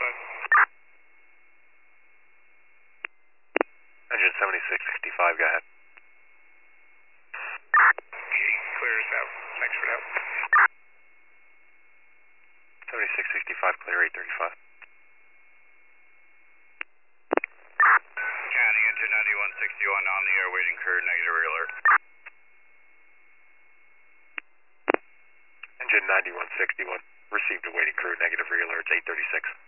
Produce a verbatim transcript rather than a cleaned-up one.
Engine seventy-six sixty-five, go ahead. Clear us out. Thanks for that. seventy-six sixty-five, clear eight thirty-five. County, engine ninety-one sixty-one on the air, waiting crew, negative alert. Engine ninety-one sixty-one, received a waiting crew, negative realert, eight thirty-six.